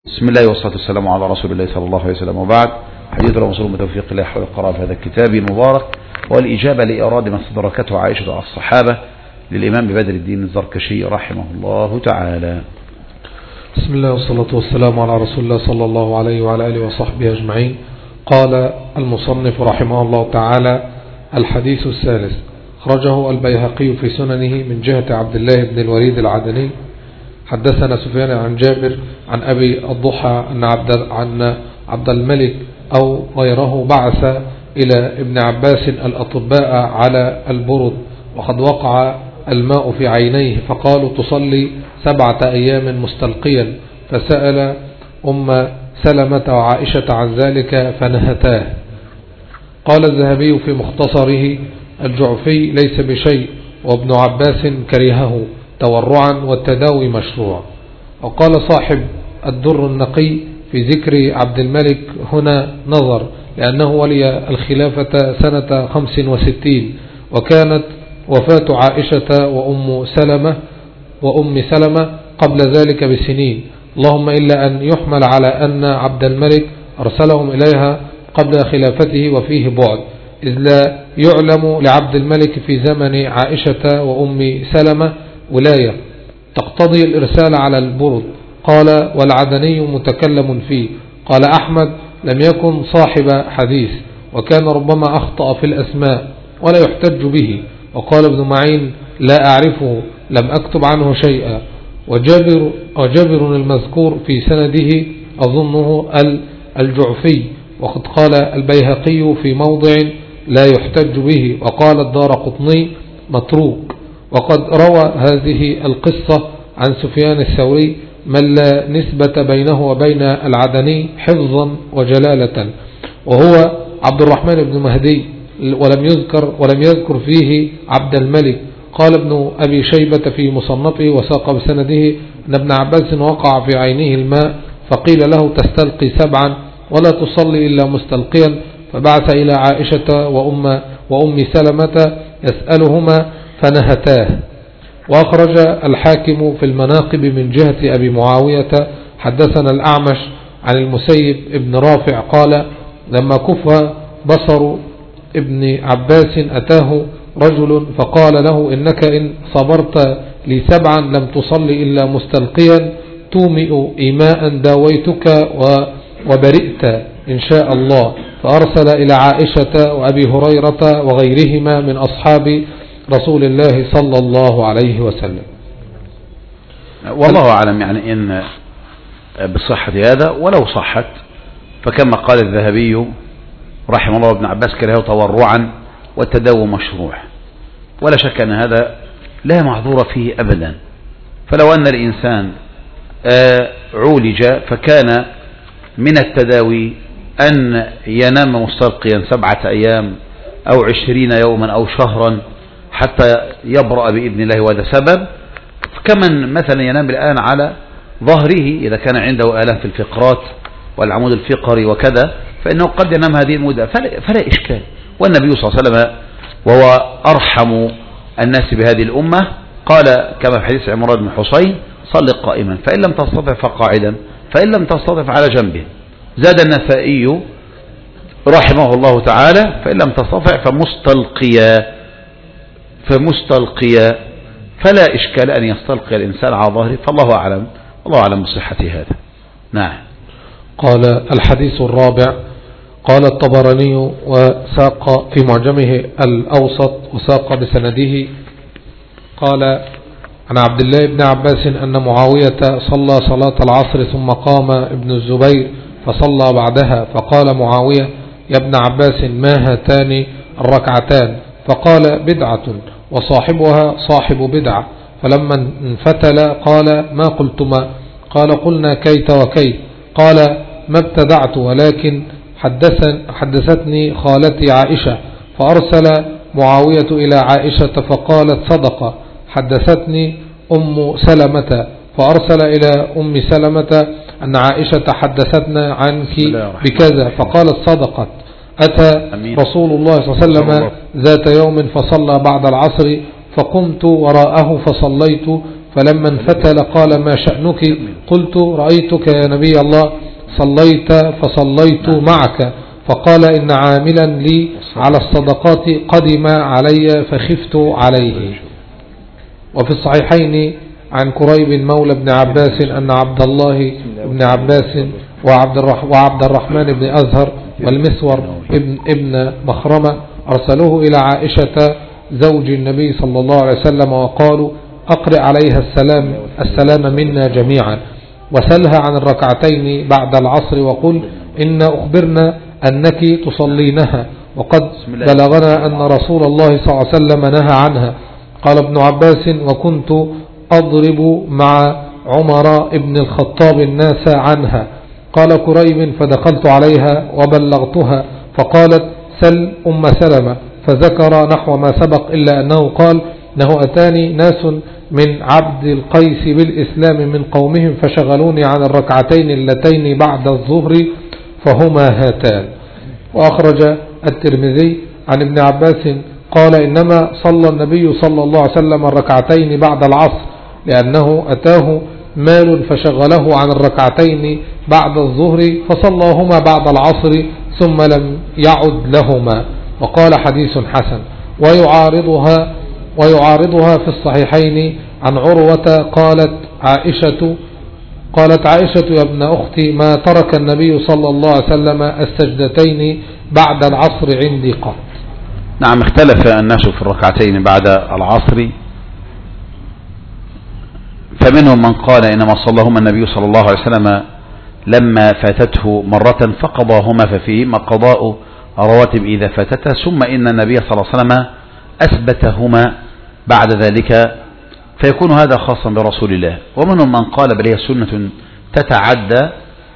بسم الله والصلاة والسلام على رسول الله صلى الله عليه وسلم، وبعد. حديث الرسول بتوفيق الله حول القراءة في هذا الكتاب المبارك، والإجابة لإرادة ما استدركته عائشة على الصحابة للإمام بدر الدين الزركشي رحمه الله تعالى. بسم الله والصلاة والسلام على رسول الله صلى الله عليه وعلى آله وصحبه أجمعين. قال المصنف رحمه الله تعالى: الحديث الثالث، خرجه البيهقي في سننه من جهة عبد الله بن الوليد العدني. حدثنا سفيان عن جابر عن أبي الضحى أن عبد الملك أو غيره بعث إلى ابن عباس الأطباء على البرد، وقد وقع الماء في عينيه، فقالوا تصلي 7 أيام مستلقيا، فسأل أم سلمة وعائشة عن ذلك فنهتاه. قال الذهبي في مختصره: الجعفي ليس بشيء، وابن عباس كرهه تورعا، والتداوي مشروع. وقال صاحب الدر النقي في ذكر عبد الملك هنا نظر، لأنه ولي الخلافة سنة 65، وكانت وفاة عائشة وأم سلمة قبل ذلك بسنين، اللهم إلا أن يحمل على أن عبد الملك أرسلهم إليها قبل خلافته وفيه بعد، إذ لا يعلم لعبد الملك في زمن عائشة وأم سلمة ولاية تقتضي الإرسال على البرد. قال: والعدني متكلم فيه. قال أحمد: لم يكن صاحب حديث، وكان ربما أخطأ في الأسماء ولا يحتج به. وقال ابن معين: لا أعرفه، لم أكتب عنه شيئا. وجابر المذكور في سنده أظنه الجعفي. وقد قال البيهقي في موضع: لا يحتج به. وقال الدارقطني: متروك. وقد روى هذه القصة عن سفيان الثوري من لا نسبة بينه وبين العدني حفظا وجلالة، وهو عبد الرحمن بن مهدي، ولم يذكر فيه عبد الملك. قال ابن أبي شيبة في مصنفه وساق بسنده أن ابن عباس وقع في عينه الماء، فقيل له: تستلقي 7 ولا تصلي إلا مستلقيا، فبعث إلى عائشة وأم سلمة يسألهما فنهتاه. وأخرج الحاكم في المناقب من جهة أبي معاوية حدثنا الأعمش عن المسيب ابن رافع قال: لما كف بصر ابن عباس أتاه رجل فقال له: إنك إن صبرت لي 7 لم تصلي إلا مستلقيا تومئ إيماء داويتك وبرئت إن شاء الله. فأرسل إلى عائشة وأبي هريرة وغيرهما من أصحاب رسول الله صلى الله عليه وسلم. والله أعلم يعني إن بصحة هذا، ولو صحت فكما قال الذهبي رحمه الله: ابن عباس كرهه تورعا، والتداوي مشروع. ولا شك أن هذا لا معذور فيه أبدا. فلو أن الإنسان عولج فكان من التداوي أن ينام مستلقيا 7 أيام أو 20 يوما أو شهرا حتى يبرأ بإذن الله، وهذا سبب. كمن مثلا ينام الآن على ظهره إذا كان عنده آلام في الفقرات والعمود الفقري وكذا، فإنه قد ينام هذه المدة فلا إشكال. والنبي صلى الله عليه وسلم وهو أرحم الناس بهذه الأمة قال كما في حديث عمران بن حصين: صل قائما، فإن لم تستطع فقاعدا، فإن لم تستطع فعلى جنبه. زاد النسائي رحمه الله تعالى: فإن لم تستطع فمستلقيا، فلا إشكال أن يستلقي الإنسان على ظهره. فالله أعلم، الله أعلم بصحة هذا. نعم. قال الحديث الرابع، قال الطبراني وساق في معجمه الأوسط وساق بسنده قال عن عبد الله بن عباس أن معاوية صلى صلاة العصر ثم قام ابن الزبير فصلى بعدها، فقال معاوية: يا ابن عباس ما هاتان الركعتان؟ فقال: بدعة، وصاحبها صاحب بدعة. فلما انفتل قال: ما قلتما؟ قال: قلنا كيت وكيت. قال: ما ابتدعت، ولكن حدثتني خالتي عائشة. فأرسل معاوية إلى عائشة فقالت: صدق. حدثتني أم سلمة، فأرسل إلى أم سلمة أن عائشة حدثتنا عنك بكذا، فقالت: صدقت. أتى رسول الله صلى الله عليه وسلم ذات يوم فصلى بعد العصر، فقمت وراءه فصليت، فلما انفتل قال ما شأنك؟ قلت رأيتك يا نبي الله صليت فصليت معك، فقال إن عاملا لي على الصدقات قدم علي فخفت عليه. وفي الصحيحين عن كريب مولى ابن عباس أن عبد الله بن عباس وعبد الرحمن بن أزهر والمسور ابن مخرمة أرسلوه إلى عائشة زوج النبي صلى الله عليه وسلم وقالوا أقرئ عليها السلام منا جميعا، وسلها عن الركعتين بعد العصر وقل إن أخبرنا أنك تصلينها، وقد بلغنا أن رسول الله صلى الله عليه وسلم نهى عنها. قال ابن عباس وكنت أضرب مع عمر ابن الخطاب الناس عنها. قال كريب فدخلت عليها وبلغتها فقالت سل أم سلمة، فذكر نحو ما سبق إلا أنه قال إنه أتاني ناس من عبد القيس بالإسلام من قومهم فشغلوني عن الركعتين اللتين بعد الظهر فهما هاتان. وأخرج الترمذي عن ابن عباس قال إنما صلى النبي صلى الله عليه وسلم الركعتين بعد العصر لأنه أتاه مال فشغله عن الركعتين بعد الظهر فصلاهما بعد العصر ثم لم يعد لهما. وقال حديث حسن. ويعارضها في الصحيحين عن عروة قالت عائشة يا ابن أختي ما ترك النبي صلى الله عليه وسلم السجدتين بعد العصر عندي قط. نعم، اختلف الناس في الركعتين بعد العصر، فمنهم من قال إنما صلىهما النبي صلى الله عليه وسلم لما فاتته مرة فقضاهما ففيهما قضاء رواتب إذا فاتته، ثم إن النبي صلى الله عليه وسلم أثبتهما بعد ذلك فيكون هذا خاصا برسول الله. ومنهم من قال بل هي سنة تتعدى،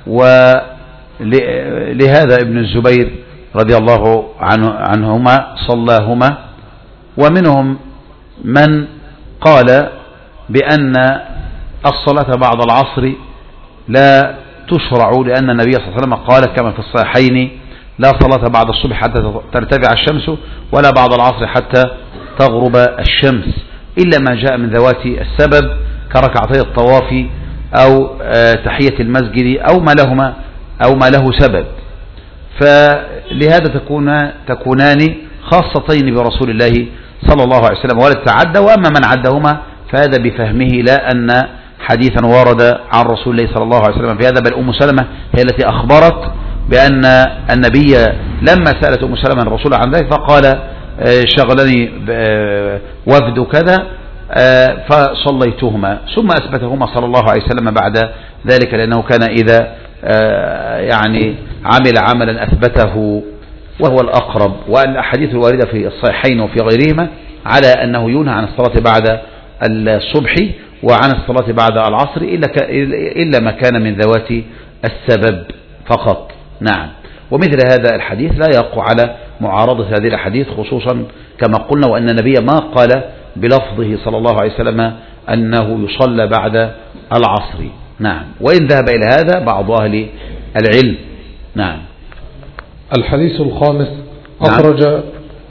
ولهذا ابن الزبير رضي الله عنهما صلاهما. ومنهم من قال بأن الصلاة بعد العصر لا تشرع لأن النبي صلى الله عليه وسلم قال كما في الصحيحين لا صلاة بعد الصبح حتى ترتفع الشمس ولا بعد العصر حتى تغرب الشمس إلا ما جاء من ذوات السبب كركعتي الطواف أو تحية المسجد أو ما له سبب، فلهذا تكونان خاصتين برسول الله صلى الله عليه وسلم ولا تتعدى. وأما من عدهما فهذا بفهمه لا أن حديثا ورد عن رسول الله صلى الله عليه وسلم في هذا، بل أم سلمة هي التي أخبرت بأن النبي لما سألت أم سلمة الرسول عن ذلك فقال شغلني وفد كذا فصليتهما، ثم أثبتهما صلى الله عليه وسلم بعد ذلك، لأنه كان إذا يعني عمل عملا أثبته وهو الأقرب. والأحاديث الواردة في الصحيحين وفي غيرهما على أنه ينهى عن الصلاة بعد الصبح وعن الصلاة بعد العصر إلا ما كان من ذوات السبب فقط. نعم. ومثل هذا الحديث لا يقع على معارضة هذه الحديث، خصوصا كما قلنا وأن النبي ما قال بلفظه صلى الله عليه وسلم أنه يصلى بعد العصر. نعم. وإن ذهب إلى هذا بعض أهل العلم. نعم. الحديث الخامس أخرج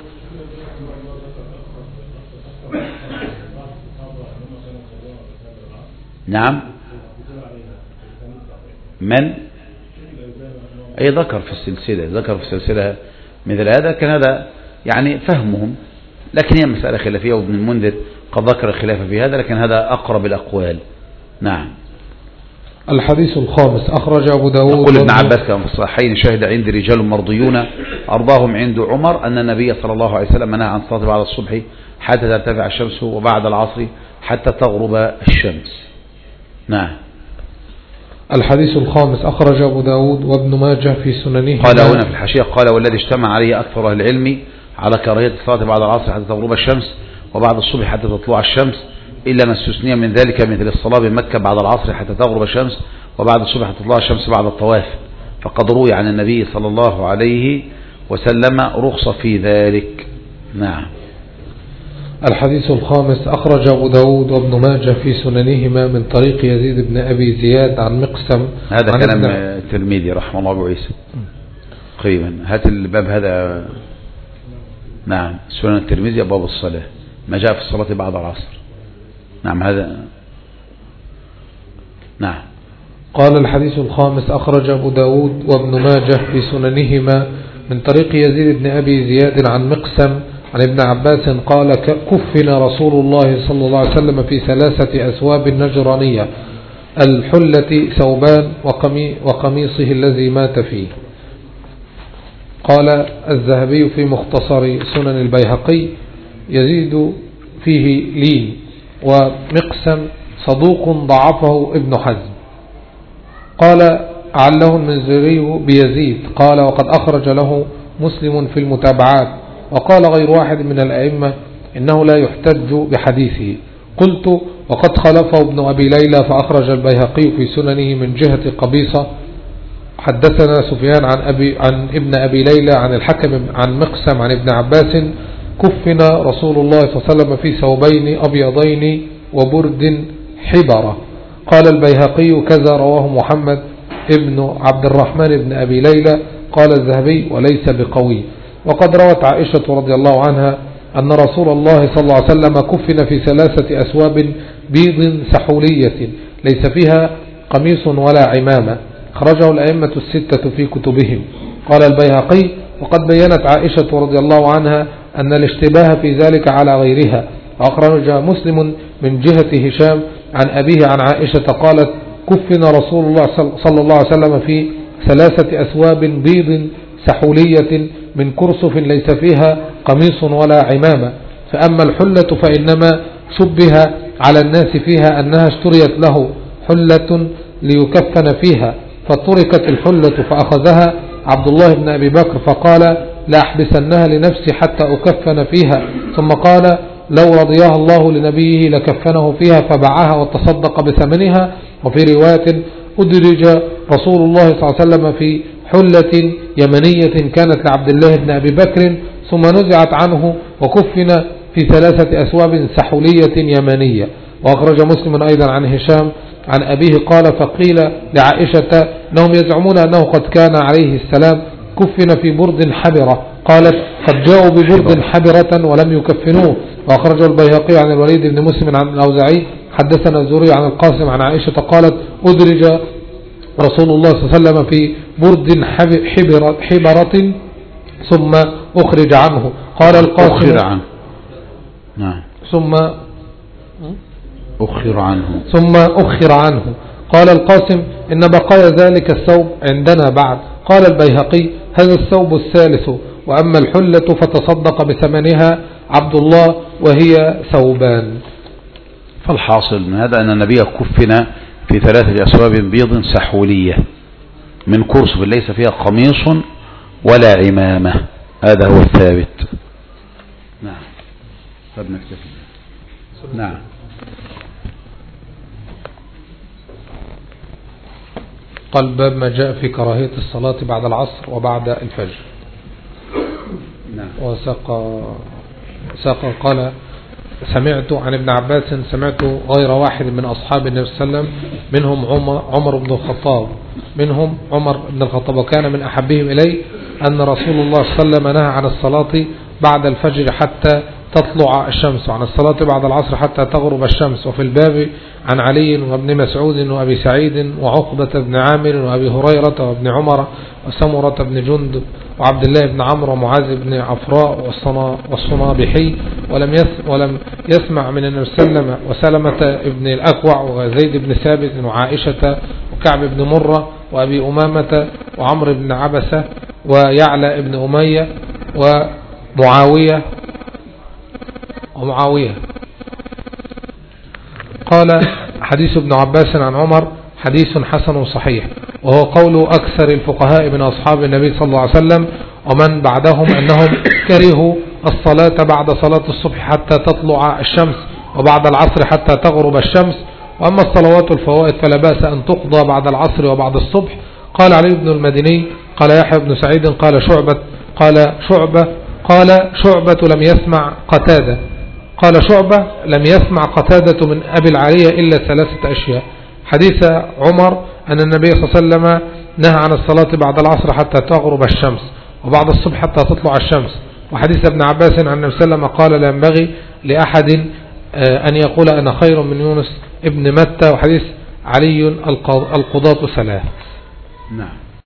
نعم من أي ذكر في السلسلة مثل هذا، كان هذا يعني فهمهم، لكن هي مسألة خلافية وابن المنذر قد ذكر الخلاف في هذا، لكن هذا أقرب الأقوال. نعم. الحديث الخامس أخرج أبو داود. يقول ابن عباس كما في الصحيحين شهد عندي رجال مرضيون أرضاهم عند عمر أن النبي صلى الله عليه وسلم نهى عن الصلاة بعد الصبح حتى ترتفع الشمس وبعد العصر حتى تغرب الشمس. نعم. الحديث الخامس أخرج أبو داود وابن ماجه في سننه. قال هنا في الحاشية قال والذي اجتمع عليه أكثر أهل العلم على كراهية الصلاة بعد العصر حتى تغرب الشمس وبعد الصبح حتى تطلع الشمس إلا ما استثني من ذلك مثل الصلاة بمكة بعد العصر حتى تغرب الشمس وبعد الصبح حتى تطلع الشمس بعد الطواف، فقد روي عن النبي صلى الله عليه وسلم رخصة في ذلك. نعم. الحديث الخامس أخرج أبو داود وابن ماجه في سننهما من طريق يزيد بن أبي زياد عن مقسم. هذا كلام الترمذي رحمه الله أبو عيسى قريبا. هات الباب هذا. نعم. سنن الترمذي أبواب الصلاة ما جاء في الصلاة بعد العصر. نعم. هذا نعم. قال الحديث الخامس: أخرج أبو داود وابن ماجه في سننهما من طريق يزيد بن أبي زياد عن مقسم عن ابن عباس قال: كفن رسول الله صلى الله عليه وسلم في 3 أثواب نجرانية، الحلة ثوبان وقميصه الذي مات فيه. قال الذهبي في مختصر سنن البيهقي: يزيد فيه لين، ومقسم صدوق ضعفه ابن حزم. قال عله المنذري بيزيد قال: وقد أخرج له مسلم في المتابعات. وقال غير واحد من الأئمة إنه لا يحتج بحديثه. قلت: وقد خلفه ابن أبي ليلى فأخرج البيهقي في سننه من جهة قبيصة. حدثنا سفيان عن ابن أبي ليلى عن الحكم عن مقسم عن ابن عباس: كفن رسول الله صلى الله عليه وسلم في ثوبين أبيضين وبرد حبرة. قال البيهقي: كذا رواه محمد ابن عبد الرحمن بن أبي ليلى. قال الذهبي: وليس بقوي. وقد روت عائشة رضي الله عنها أن رسول الله صلى الله عليه وسلم كفن في 3 أثواب بيض سحولية ليس فيها قميص ولا عمامة. خرجه الأئمة 6 في كتبهم. قال البيهقي: وقد بيّنت عائشة رضي الله عنها أن الاشتباه في ذلك على غيرها. وأخرج مسلم من جهة هشام عن أبيه عن عائشة قالت: كفن رسول الله صلى الله عليه وسلم في 3 أثواب بيض سحولية من كرسف ليس فيها قميص ولا عمامة. فأما الحلة فإنما شبه على الناس فيها أنها اشتريت له حلة ليكفن فيها، فتركت الحلة فأخذها عبد الله بن أبي بكر فقال: لا أحبسنها لنفسي حتى أكفن فيها. ثم قال: لو رضيها الله لنبيه لكفنه فيها، فباعها وتصدق بثمنها. وفي رواية: أدرج رسول الله صلى الله عليه وسلم في حلة يمنية كانت لعبد الله بن أبي بكر، ثم نزعت عنه وكفن في 3 أثواب سحولية يمنية. وأخرج مسلم أيضا عن هشام عن أبيه قال: فقيل لعائشة أنهم يزعمون أنه قد كان عليه السلام كفن في برد حبرة. قالت: قد جاءوا ببرد حبرة ولم يكفنوه. وأخرج البيهقي عن الوليد بن مسلم عن الأوزاعي حدثنا الزهري عن القاسم عن عائشة قالت: أدرج رسول الله صلى الله عليه وسلم في برد حبرة ثم أخرج عنه. قال القاسم: أخر عنه. نعم. ثم أخر عنه. قال القاسم: إن بقايا ذلك الثوب عندنا بعد. قال البيهقي: هذا الثوب الثالث. وأما الحلة فتصدق بثمنها عبد الله وهي ثوبان. فالحاصل من هذا أن النبي كفن في 3 أثواب بيض سحولية من كرسف ليس فيها قميص ولا عمامة. هذا هو الثابت. نعم. نعم. قال: باب ما جاء في كراهية الصلاة بعد العصر وبعد الفجر. نعم. وساق قال: سمعت عن ابن عباس سمعت غير واحد من أصحاب النبي صلى الله عليه وسلم منهم عمر بن الخطاب وكان من أحبهم إليه أن رسول الله صلى الله عليه وسلم نهى عن الصلاة بعد الفجر حتى تطلع الشمس، وعن الصلاة بعد العصر حتى تغرب الشمس. وفي الباب عن علي وابن مسعود وأبي سعيد وعقبة بن عامر وأبي هريرة وابن عمر وسمرة بن جندب وعبد الله بن عمرو ومعاذ بن عفراء والصنابحي. ولم يسمع من النبي صلى الله عليه وسلم وسلمة بن الأكوع وزيد بن ثابت وعائشة وكعب بن مرة وأبي أمامة وعمر بن عبسة ويعلى بن أمية ومعاوية. قال: حديث ابن عباس عن عمر حديث حسن صحيح، وهو قول أكثر الفقهاء من أصحاب النبي صلى الله عليه وسلم ومن بعدهم أنهم كرهوا الصلاة بعد صلاة الصبح حتى تطلع الشمس وبعد العصر حتى تغرب الشمس. وأما الصلوات الفوائد فلا بأس أن تقضى بعد العصر وبعد الصبح. قال علي بن المديني قال يحيى بن سعيد قال شعبة لم يسمع قتادة من أبي العالية إلا 3 أشياء: حديث عمر أن النبي صلى الله عليه وسلم نهى عن الصلاة بعد العصر حتى تغرب الشمس وبعد الصبح حتى تطلع الشمس، وحديث ابن عباس عن النبي صلى الله عليه وسلم قال: لا ينبغي لأحد أن يقول أنا خير من يونس ابن متى، وحديث علي القضاة ثلاث. نعم.